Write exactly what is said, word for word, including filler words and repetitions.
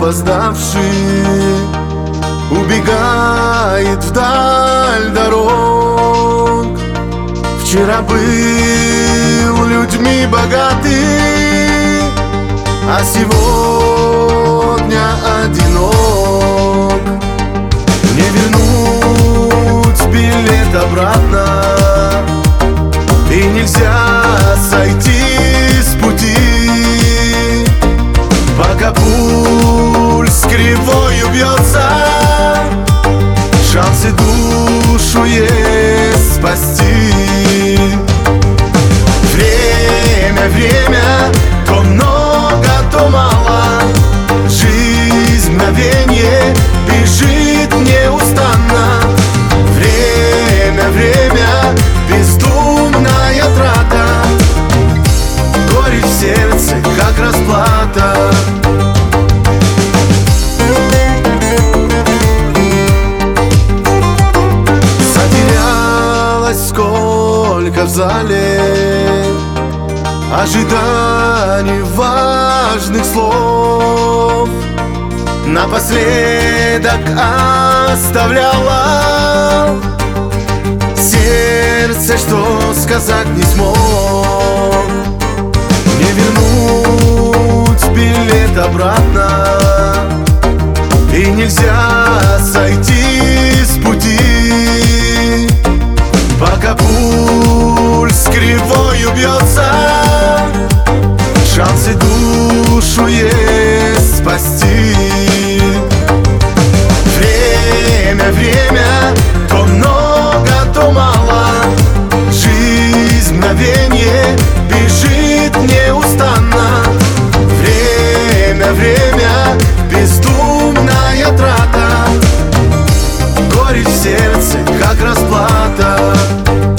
опоздавший убегает вдаль дорог. Вчера был людьми богатый, а сегодня одинок. Не вернуть билет обратно, и нельзя сойти с пути, пока пульс кривою бьется. Шансы душу есть спасти. Время, время, то много, то мало. Жизнь мгновенье бежит неустанно. Время, время, бездумная трата. Горечь в сердце, как расплата. Затерялась сколько в зале ожиданий важных слов. Напоследок оставляла сердце, что сказать не смог. Не вернуть билет обратно, и нельзя сойти с пути, пока пульс кривою бьется. Шансы душу есть спасти. Время, время, то много, то мало. Жизнь мгновенье бежит неустанно. Время, время, бездумная трата. Горечь в сердце, как расплата.